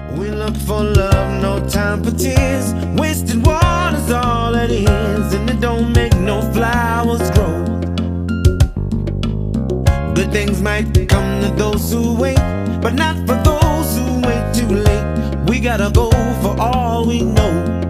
We look for love, no time for tears. Wasted water's all it is, and it don't make no flowers grow. Good things might come to those who wait, but not for those who wait too late. We gotta go for all we know.